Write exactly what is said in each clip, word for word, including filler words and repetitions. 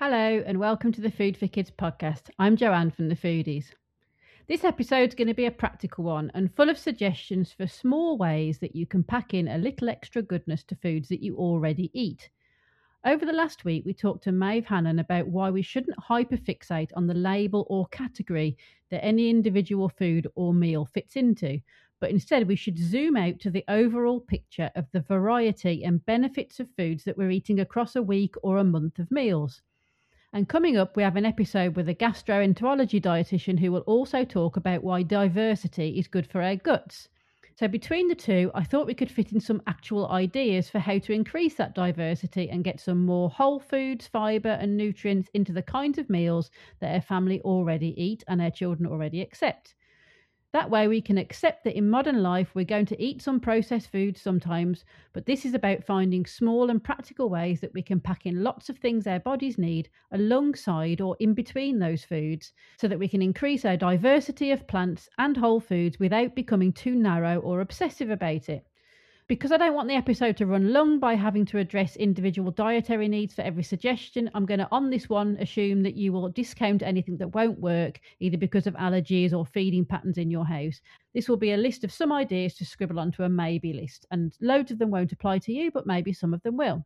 Hello and welcome to the Food for Kids podcast. I'm Joanne from The Foodies. This episode's going to be a practical one and full of suggestions for small ways that you can pack in a little extra goodness to foods that you already eat. Over the last week, we talked to Maeve Hannon about why we shouldn't hyperfixate on the label or category that any individual food or meal fits into, but instead we should zoom out to the overall picture of the variety and benefits of foods that we're eating across a week or a month of meals. And coming up, we have an episode with a gastroenterology dietitian who will also talk about why diversity is good for our guts. So between the two, I thought we could fit in some actual ideas for how to increase that diversity and get some more whole foods, fibre and nutrients into the kinds of meals that our family already eat and our children already accept. That way we can accept that in modern life we're going to eat some processed foods sometimes, but this is about finding small and practical ways that we can pack in lots of things our bodies need alongside or in between those foods so that we can increase our diversity of plants and whole foods without becoming too narrow or obsessive about it. Because I don't want the episode to run long by having to address individual dietary needs for every suggestion, I'm going to, on this one, assume that you will discount anything that won't work, either because of allergies or feeding patterns in your house. This will be a list of some ideas to scribble onto a maybe list, and loads of them won't apply to you, but maybe some of them will.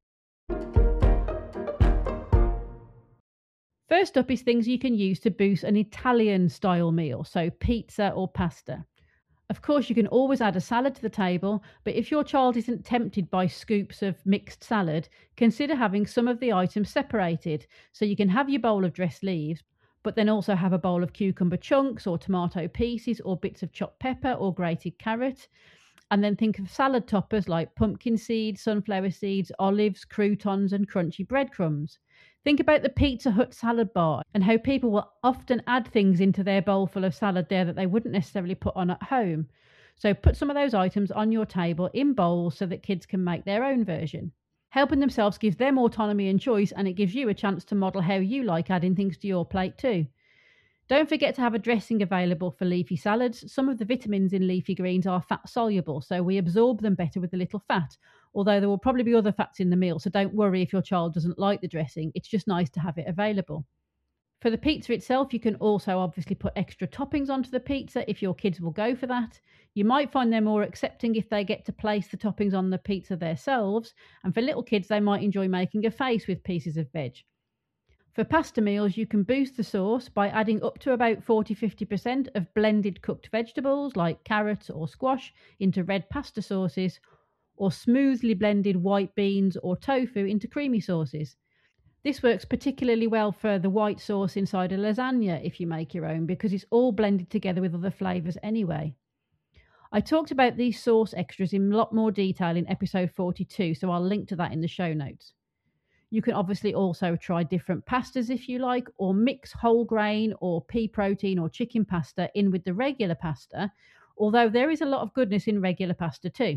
First up is things you can use to boost an Italian-style meal, so pizza or pasta. Of course, you can always add a salad to the table, but if your child isn't tempted by scoops of mixed salad, consider having some of the items separated. So you can have your bowl of dressed leaves, but then also have a bowl of cucumber chunks or tomato pieces or bits of chopped pepper or grated carrot. And then think of salad toppers like pumpkin seeds, sunflower seeds, olives, croutons and crunchy breadcrumbs. Think about the Pizza Hut salad bar and how people will often add things into their bowl full of salad there that they wouldn't necessarily put on at home. So put some of those items on your table in bowls so that kids can make their own version. Helping themselves gives them autonomy and choice, and it gives you a chance to model how you like adding things to your plate too. Don't forget to have a dressing available for leafy salads. Some of the vitamins in leafy greens are fat soluble, so we absorb them better with a little fat, although there will probably be other fats in the meal, so don't worry if your child doesn't like the dressing. It's just nice to have it available. For the pizza itself, you can also obviously put extra toppings onto the pizza if your kids will go for that. You might find them more accepting if they get to place the toppings on the pizza themselves, and for little kids they might enjoy making a face with pieces of veg. For pasta meals, you can boost the sauce by adding up to about forty to fifty percent of blended cooked vegetables like carrots or squash into red pasta sauces, or smoothly blended white beans or tofu into creamy sauces. This works particularly well for the white sauce inside a lasagna if you make your own, because it's all blended together with other flavours anyway. I talked about these sauce extras in a lot more detail in episode forty-two, so I'll link to that in the show notes. You can obviously also try different pastas if you like, or mix whole grain or pea protein or chicken pasta in with the regular pasta, although there is a lot of goodness in regular pasta too.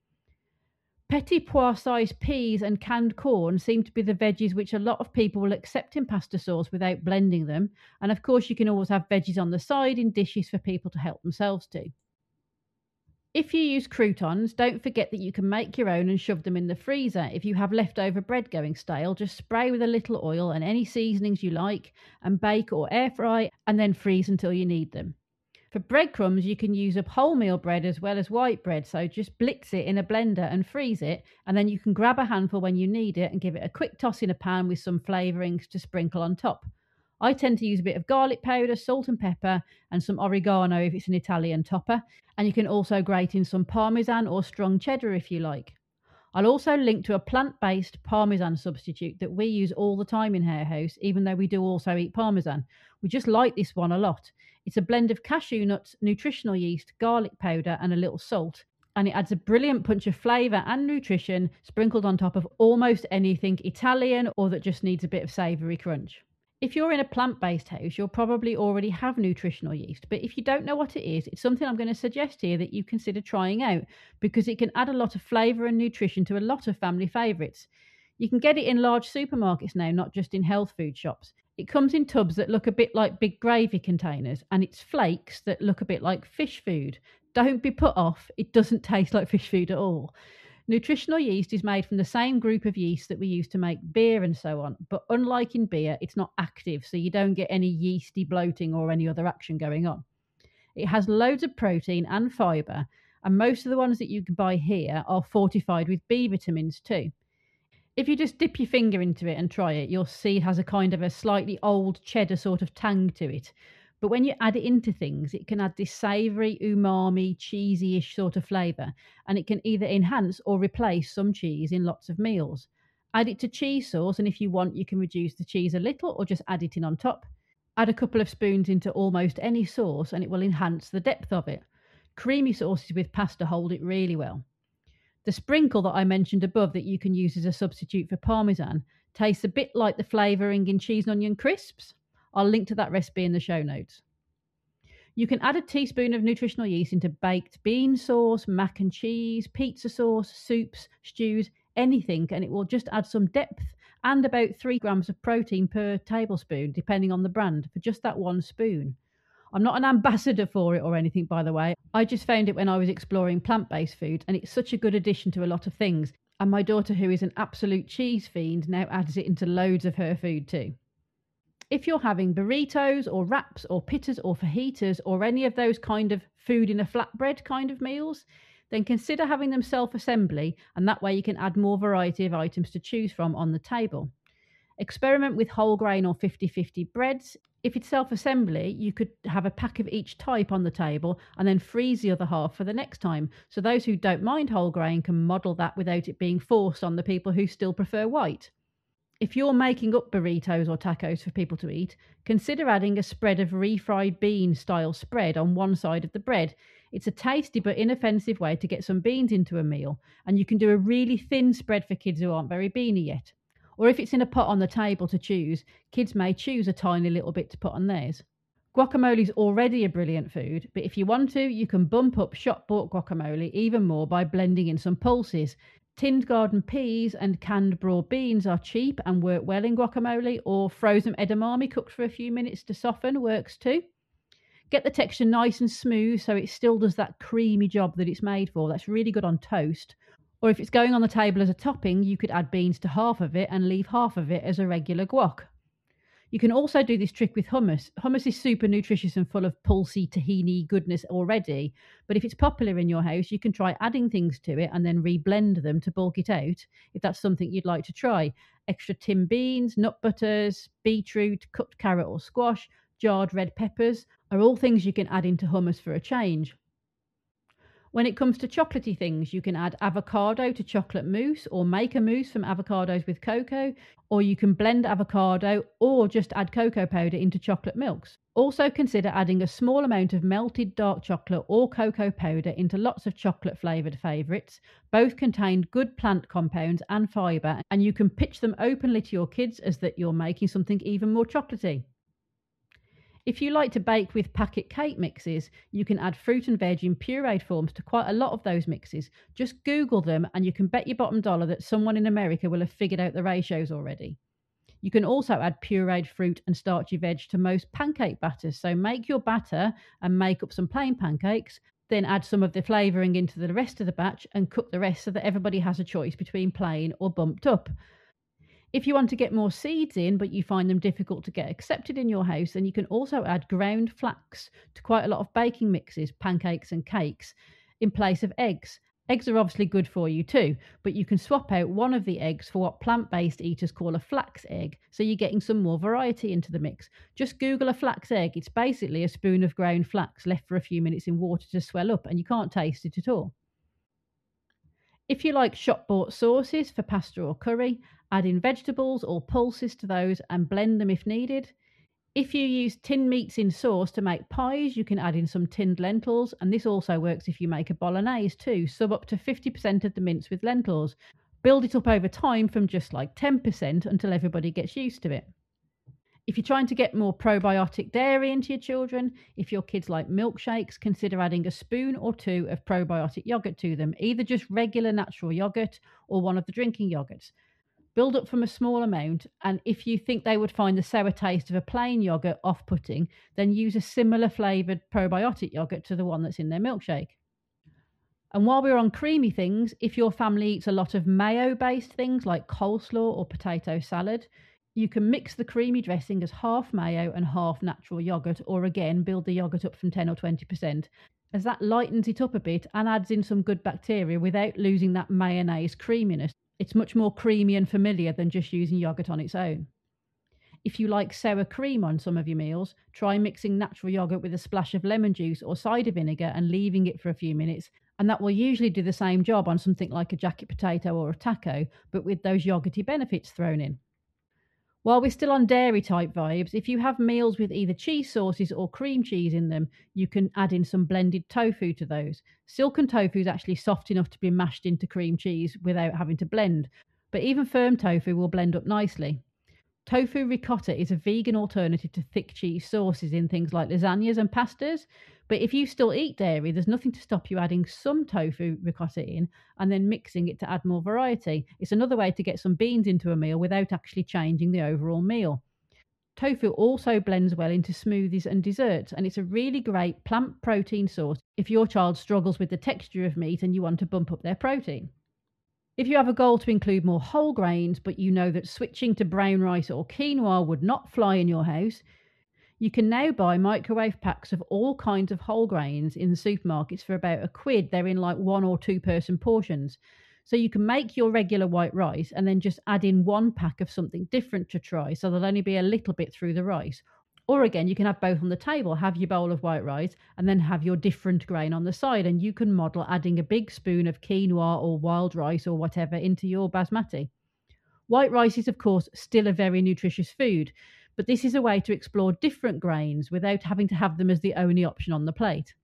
Petit pois sized peas and canned corn seem to be the veggies which a lot of people will accept in pasta sauce without blending them, and of course you can always have veggies on the side in dishes for people to help themselves too. If you use croutons, don't forget that you can make your own and shove them in the freezer. If you have leftover bread going stale, just spray with a little oil and any seasonings you like and bake or air fry and then freeze until you need them. For breadcrumbs, you can use up wholemeal bread as well as white bread, so just blitz it in a blender and freeze it, and then you can grab a handful when you need it and give it a quick toss in a pan with some flavourings to sprinkle on top. I tend to use a bit of garlic powder, salt and pepper, and some oregano if it's an Italian topper. And you can also grate in some Parmesan or strong cheddar if you like. I'll also link to a plant-based Parmesan substitute that we use all the time in our house, even though we do also eat Parmesan. We just like this one a lot. It's a blend of cashew nuts, nutritional yeast, garlic powder, and a little salt. And it adds a brilliant punch of flavour and nutrition sprinkled on top of almost anything Italian or that just needs a bit of savoury crunch. If you're in a plant-based house, you'll probably already have nutritional yeast, but if you don't know what it is, it's something I'm going to suggest here that you consider trying out because it can add a lot of flavour and nutrition to a lot of family favourites. You can get it in large supermarkets now, not just in health food shops. It comes in tubs that look a bit like big gravy containers, and it's flakes that look a bit like fish food. Don't be put off, it doesn't taste like fish food at all. Nutritional yeast is made from the same group of yeast that we use to make beer and so on, but unlike in beer, it's not active, so you don't get any yeasty bloating or any other action going on. It has loads of protein and fibre, and most of the ones that you can buy here are fortified with B vitamins too. If you just dip your finger into it and try it, you'll see it has a kind of a slightly old cheddar sort of tang to it. But when you add it into things, it can add this savoury, umami, cheesy-ish sort of flavour, and it can either enhance or replace some cheese in lots of meals. Add it to cheese sauce, and if you want, you can reduce the cheese a little or just add it in on top. Add a couple of spoons into almost any sauce, and it will enhance the depth of it. Creamy sauces with pasta hold it really well. The sprinkle that I mentioned above that you can use as a substitute for Parmesan tastes a bit like the flavouring in cheese and onion crisps. I'll link to that recipe in the show notes. You can add a teaspoon of nutritional yeast into baked bean sauce, mac and cheese, pizza sauce, soups, stews, anything, and it will just add some depth and about three grams of protein per tablespoon, depending on the brand, for just that one spoon. I'm not an ambassador for it or anything, by the way. I just found it when I was exploring plant-based food, and it's such a good addition to a lot of things. And my daughter, who is an absolute cheese fiend, now adds it into loads of her food too. If you're having burritos or wraps or pittas or fajitas or any of those kind of food in a flatbread kind of meals, then consider having them self-assembly, and that way you can add more variety of items to choose from on the table. Experiment with whole grain or fifty-fifty breads. If it's self-assembly, you could have a pack of each type on the table and then freeze the other half for the next time. So those who don't mind whole grain can model that without it being forced on the people who still prefer white. If you're making up burritos or tacos for people to eat, consider adding a spread of refried bean style spread on one side of the bread. It's a tasty but inoffensive way to get some beans into a meal, and you can do a really thin spread for kids who aren't very beany yet. Or if it's in a pot on the table to choose, kids may choose a tiny little bit to put on theirs. Guacamole is already a brilliant food, but if you want to, you can bump up shop-bought guacamole even more by blending in some pulses. Tinned garden peas and canned broad beans are cheap and work well in guacamole, or frozen edamame cooked for a few minutes to soften works too. Get the texture nice and smooth so it still does that creamy job that it's made for. That's really good on toast. Or if it's going on the table as a topping, you could add beans to half of it and leave half of it as a regular guac. You can also do this trick with hummus. Hummus is super nutritious and full of pulsy tahini goodness already, but if it's popular in your house, you can try adding things to it and then reblend them to bulk it out, if that's something you'd like to try. Extra tinned beans, nut butters, beetroot, cooked carrot or squash, jarred red peppers are all things you can add into hummus for a change. When it comes to chocolatey things, you can add avocado to chocolate mousse or make a mousse from avocados with cocoa, or you can blend avocado or just add cocoa powder into chocolate milks. Also consider adding a small amount of melted dark chocolate or cocoa powder into lots of chocolate flavoured favourites. Both contain good plant compounds and fibre, and you can pitch them openly to your kids as that you're making something even more chocolatey. If you like to bake with packet cake mixes, you can add fruit and veg in pureed forms to quite a lot of those mixes. Just Google them and you can bet your bottom dollar that someone in America will have figured out the ratios already. You can also add pureed fruit and starchy veg to most pancake batters. So make your batter and make up some plain pancakes, then add some of the flavouring into the rest of the batch and cook the rest so that everybody has a choice between plain or bumped up. If you want to get more seeds in, but you find them difficult to get accepted in your house, then you can also add ground flax to quite a lot of baking mixes, pancakes and cakes, in place of eggs. Eggs are obviously good for you too, but you can swap out one of the eggs for what plant-based eaters call a flax egg, so you're getting some more variety into the mix. Just Google a flax egg. It's basically a spoon of ground flax left for a few minutes in water to swell up, and you can't taste it at all. If you like shop-bought sauces for pasta or curry, add in vegetables or pulses to those and blend them if needed. If you use tinned meats in sauce to make pies, you can add in some tinned lentils, and this also works if you make a bolognese too. Sub up to fifty percent of the mince with lentils. Build it up over time from just like ten percent until everybody gets used to it. If you're trying to get more probiotic dairy into your children, if your kids like milkshakes, consider adding a spoon or two of probiotic yogurt to them, either just regular natural yogurt or one of the drinking yogurts. Build up from a small amount, and if you think they would find the sour taste of a plain yogurt off-putting, then use a similar flavoured probiotic yogurt to the one that's in their milkshake. And while we're on creamy things, if your family eats a lot of mayo-based things like coleslaw or potato salad, you can mix the creamy dressing as half mayo and half natural yogurt, or again, build the yogurt up from ten or twenty percent, as that lightens it up a bit and adds in some good bacteria without losing that mayonnaise creaminess. It's much more creamy and familiar than just using yogurt on its own. If you like sour cream on some of your meals, try mixing natural yogurt with a splash of lemon juice or cider vinegar and leaving it for a few minutes, and that will usually do the same job on something like a jacket potato or a taco, but with those yogurty benefits thrown in. While we're still on dairy type vibes, if you have meals with either cheese sauces or cream cheese in them, you can add in some blended tofu to those. Silken tofu is actually soft enough to be mashed into cream cheese without having to blend, but even firm tofu will blend up nicely. Tofu ricotta is a vegan alternative to thick cheese sauces in things like lasagnas and pastas. But if you still eat dairy, there's nothing to stop you adding some tofu ricotta in and then mixing it to add more variety. It's another way to get some beans into a meal without actually changing the overall meal. Tofu also blends well into smoothies and desserts, and it's a really great plant protein source if your child struggles with the texture of meat and you want to bump up their protein. If you have a goal to include more whole grains, but you know that switching to brown rice or quinoa would not fly in your house, you can now buy microwave packs of all kinds of whole grains in the supermarkets for about a quid. They're in like one or two person portions. So you can make your regular white rice and then just add in one pack of something different to try. So there'll only be a little bit through the rice. Or again, you can have both on the table, have your bowl of white rice and then have your different grain on the side. And you can model adding a big spoon of quinoa or wild rice or whatever into your basmati. White rice is, of course, still a very nutritious food, but this is a way to explore different grains without having to have them as the only option on the plate.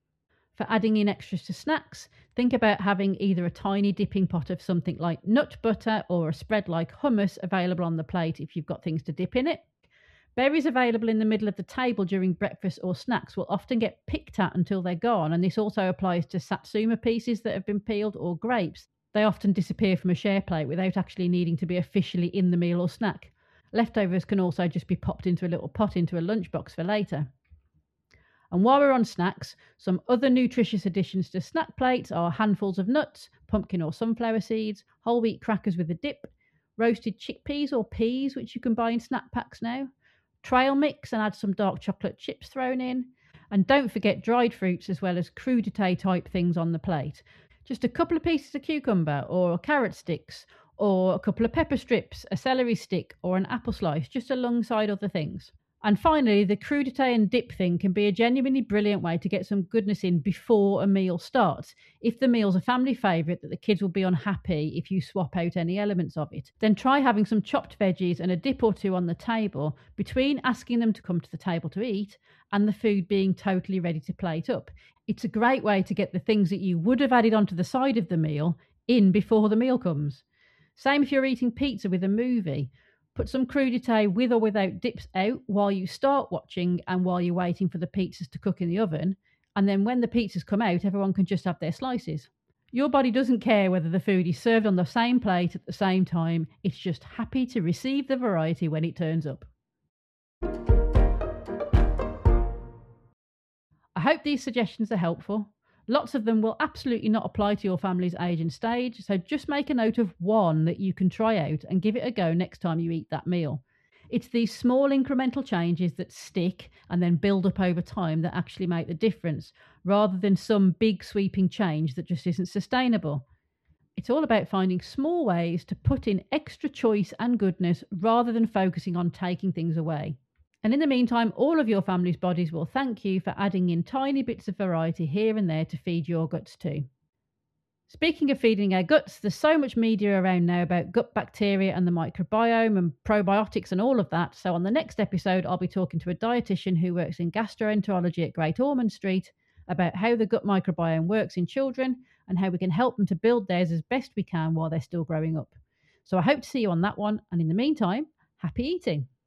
For adding in extras to snacks, think about having either a tiny dipping pot of something like nut butter or a spread like hummus available on the plate if you've got things to dip in it. Berries available in the middle of the table during breakfast or snacks will often get picked at until they're gone, and this also applies to satsuma pieces that have been peeled or grapes. They often disappear from a share plate without actually needing to be officially in the meal or snack. Leftovers can also just be popped into a little pot into a lunchbox for later. And while we're on snacks, some other nutritious additions to snack plates are handfuls of nuts, pumpkin or sunflower seeds, whole wheat crackers with a dip, roasted chickpeas or peas, which you can buy in snack packs now, trail mix and add some dark chocolate chips thrown in, and don't forget dried fruits as well as crudité type things on the plate. Just a couple of pieces of cucumber or carrot sticks or a couple of pepper strips, a celery stick or an apple slice just alongside other things. And finally, the crudité and dip thing can be a genuinely brilliant way to get some goodness in before a meal starts. If the meal's a family favourite that the kids will be unhappy if you swap out any elements of it, then try having some chopped veggies and a dip or two on the table between asking them to come to the table to eat and the food being totally ready to plate up. It's a great way to get the things that you would have added onto the side of the meal in before the meal comes. Same if you're eating pizza with a movie. Put some crudité with or without dips out while you start watching and while you're waiting for the pizzas to cook in the oven. And then when the pizzas come out, everyone can just have their slices. Your body doesn't care whether the food is served on the same plate at the same time. It's just happy to receive the variety when it turns up. I hope these suggestions are helpful. Lots of them will absolutely not apply to your family's age and stage, so just make a note of one that you can try out and give it a go next time you eat that meal. It's these small incremental changes that stick and then build up over time that actually make the difference, rather than some big sweeping change that just isn't sustainable. It's all about finding small ways to put in extra choice and goodness rather than focusing on taking things away. And in the meantime, all of your family's bodies will thank you for adding in tiny bits of variety here and there to feed your guts too. Speaking of feeding our guts, there's so much media around now about gut bacteria and the microbiome and probiotics and all of that. So on the next episode, I'll be talking to a dietitian who works in gastroenterology at Great Ormond Street about how the gut microbiome works in children and how we can help them to build theirs as best we can while they're still growing up. So I hope to see you on that one. And in the meantime, happy eating.